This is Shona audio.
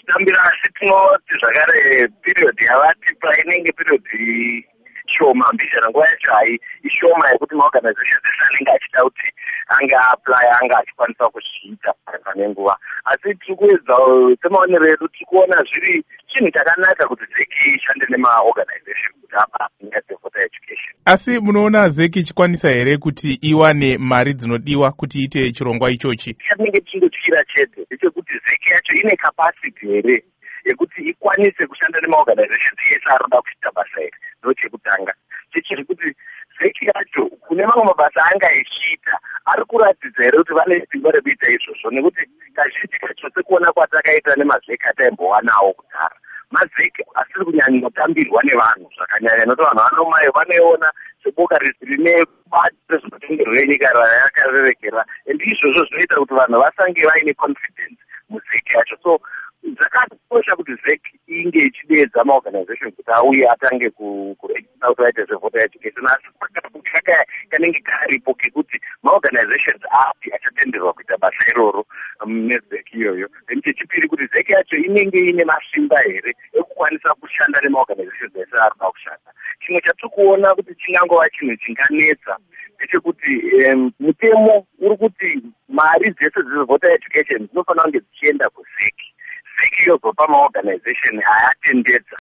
kutambira asi tinoti zvakare period yavati painenge period shoma mbizana nguva yacho hai ishoma yekuti maorganizations ese anenge achida kuti anga apply anga achikwanisa kuzviita pane nguva. Asi tiri kuedza semaonero edu tiri kuona zviri chinhu chakanaka kuti zeki ishande nemaorganization kuti apa voter education. Asi munoona zeki ichikwanisa here kuti iwane mari dzinodiwa kuti iite chirongwa ichochi? Chatinenge tichingotyira chete ndechekuti zeki yacho ine capacity here yekuti ikwanise kushanda nemaorganizations ese arikuda kuita basa iri. Ndochekutanga chichiri kuti zeki yacho kune mamwe mabasa anga echiita ari kuratidza here kuti vane simba rekuita izvozvo, nekuti kazhinji kacho sekuona kwatakaita nemazeki ataimbowanawo kudhara, mazeki asiri kunyanyotambirwa nevanhu zvakanyanya, nokuti vanhu vanomayo vanoiona seboka rine bati rezvematongerwo enyika rayakarerekera, and izvozvo zvinoita kuti vanhu vasange vaine confidence muzeki yacho. So zvakakosha kuti zeki inge ichidedza maorganization kuti auye atange kuregister kuti vaite zvevoter education, asi kanenge karipo kekuti maorganizations api achatenderwa kuita basa iroro nezeki iyoyo. Then chechipiri kuti zeki yacho inenge ine masimba here ekukwanisa kushanda nemaorganizations ese arikuda kushanda. Chimwe chatiri kuona kuti chingangova chinhu chinganetsa ndechekuti mutemo uri kuti mari dzese dzevoter education dzinofanira kunge dzichienda kuzeki, zeki yozopa maorganization ayatendedza